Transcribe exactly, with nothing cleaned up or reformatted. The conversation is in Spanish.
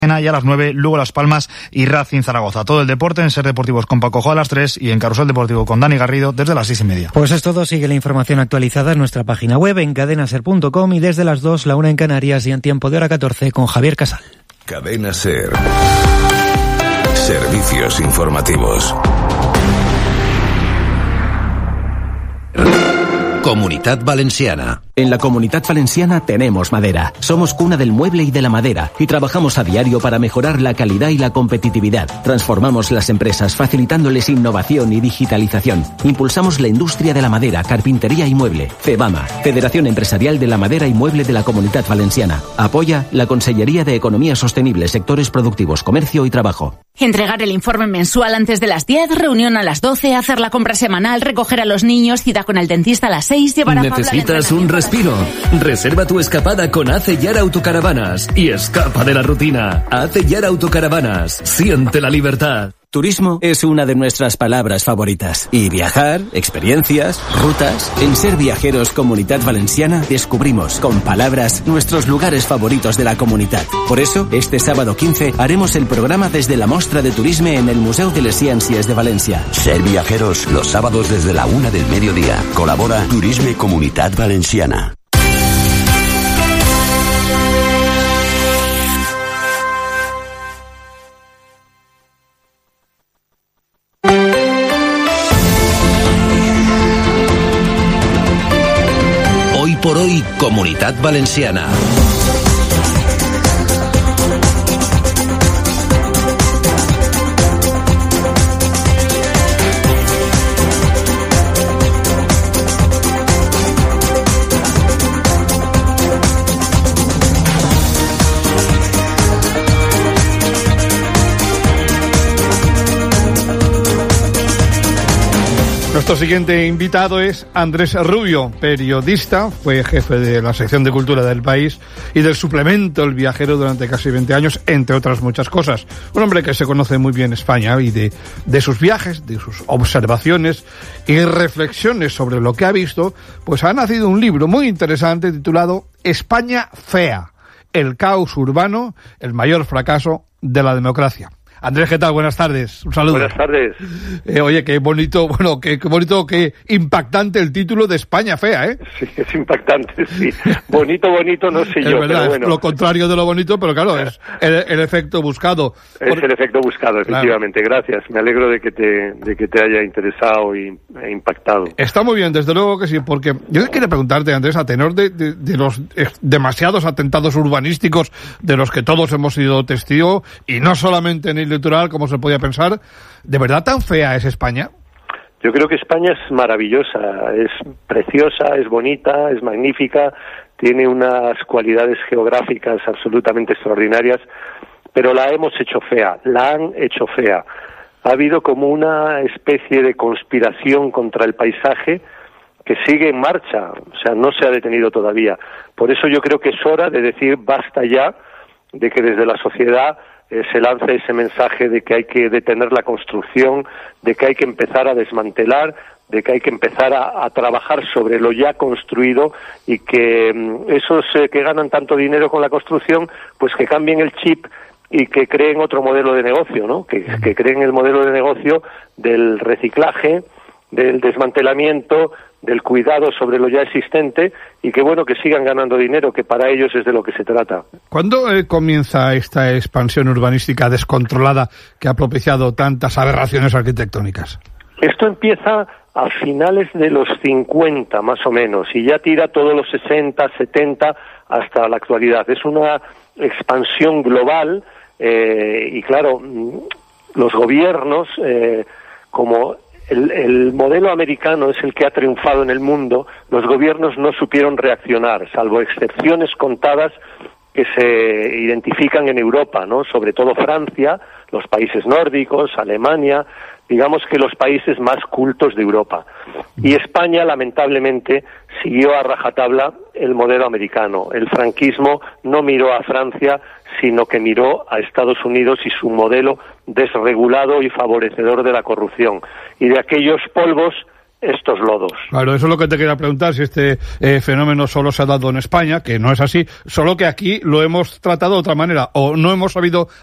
Y a las nueve, luego Las Palmas y Racing Zaragoza. Todo el deporte en Ser Deportivos con Paco Jo a las tres y en Carrusel Deportivo con Dani Garrido desde las seis y media. Pues es todo. Sigue la información actualizada en nuestra página web en cadena ser punto com y desde las dos, la una en Canarias y en tiempo de hora catorce con Javier Casal. Cadena Ser. Servicios informativos. Comunitat Valenciana. En la Comunidad Valenciana tenemos madera. Somos cuna del mueble y de la madera y trabajamos a diario para mejorar la calidad y la competitividad. Transformamos las empresas facilitándoles innovación y digitalización. Impulsamos la industria de la madera, carpintería y mueble. FEBAMA, Federación Empresarial de la Madera y Mueble de la Comunidad Valenciana. Apoya la Consellería de Economía Sostenible, Sectores Productivos, Comercio y Trabajo. Entregar el informe mensual antes de las diez, reunión a las doce, hacer la compra semanal, recoger a los niños, cita con el dentista a las seis, llevar a Pablo al ¿Necesitas un respiro? Reserva tu escapada con Acellar Autocaravanas y escapa de la rutina. Acellar Autocaravanas. Siente la libertad. Turismo es una de nuestras palabras favoritas. Y viajar, experiencias, rutas. En Ser Viajeros Comunidad Valenciana descubrimos con palabras nuestros lugares favoritos de la comunidad. Por eso, este sábado quince haremos el programa desde la Mostra de Turismo en el Museu de les Ciències de Valencia. Ser Viajeros los sábados desde la una del mediodía. Colabora Turisme Comunidad Valenciana. Por hoy, Comunidad Valenciana. Nuestro siguiente invitado es Andrés Rubio, periodista, fue jefe de la sección de cultura del País y del suplemento El Viajero durante casi veinte años, entre otras muchas cosas. Un hombre que se conoce muy bien España y de, de sus viajes, de sus observaciones y reflexiones sobre lo que ha visto, pues ha nacido un libro muy interesante titulado España fea, el caos urbano, el mayor fracaso de la democracia. Andrés, ¿qué tal? Buenas tardes. Un saludo. Buenas tardes. Eh, oye, qué bonito, bueno, qué, qué bonito, qué impactante el título de España fea, ¿eh? Sí, es impactante, sí. Bonito, bonito, no sé es yo, verdad, pero bueno. Es lo contrario de lo bonito, pero claro, es el, el efecto buscado. Es Por... el efecto buscado, efectivamente. Claro. Gracias. Me alegro de que te, de que te haya interesado y e impactado. Está muy bien, desde luego que sí, porque yo quería preguntarte, Andrés, a tenor de, de, de los demasiados atentados urbanísticos de los que todos hemos sido testigos, y no solamente en el litoral, como se podía pensar, ¿de verdad tan fea es España? Yo creo que España es maravillosa, es preciosa, es bonita, es magnífica, tiene unas cualidades geográficas absolutamente extraordinarias, pero la hemos hecho fea, la han hecho fea. Ha habido como una especie de conspiración contra el paisaje que sigue en marcha, o sea, no se ha detenido todavía. Por eso yo creo que es hora de decir basta ya, de que desde la sociedad Eh, se lanza ese mensaje de que hay que detener la construcción, de que hay que empezar a desmantelar, de que hay que empezar a, a trabajar sobre lo ya construido y que mm, esos eh, que ganan tanto dinero con la construcción, pues que cambien el chip y que creen otro modelo de negocio, ¿no? Que, que creen el modelo de negocio del reciclaje, del desmantelamiento, del cuidado sobre lo ya existente y que bueno, que sigan ganando dinero, que para ellos es de lo que se trata. ¿Cuándo eh, comienza esta expansión urbanística descontrolada que ha propiciado tantas aberraciones arquitectónicas? Esto empieza a finales de los cincuenta, más o menos, y ya tira todos los sesenta, setenta hasta la actualidad. Es una expansión global eh, y claro, los gobiernos, eh, como El, el modelo americano es el que ha triunfado en el mundo, los gobiernos no supieron reaccionar, salvo excepciones contadas que se identifican en Europa, ¿no? Sobre todo Francia, los países nórdicos, Alemania, digamos que los países más cultos de Europa. Y España, lamentablemente, siguió a rajatabla el modelo americano. El franquismo no miró a Francia, sino que miró a Estados Unidos y su modelo desregulado y favorecedor de la corrupción. Y de aquellos polvos estos lodos. Claro, eso es lo que te quería preguntar, si este eh, fenómeno solo se ha dado en España, que no es así, solo que aquí lo hemos tratado de otra manera, o no hemos sabido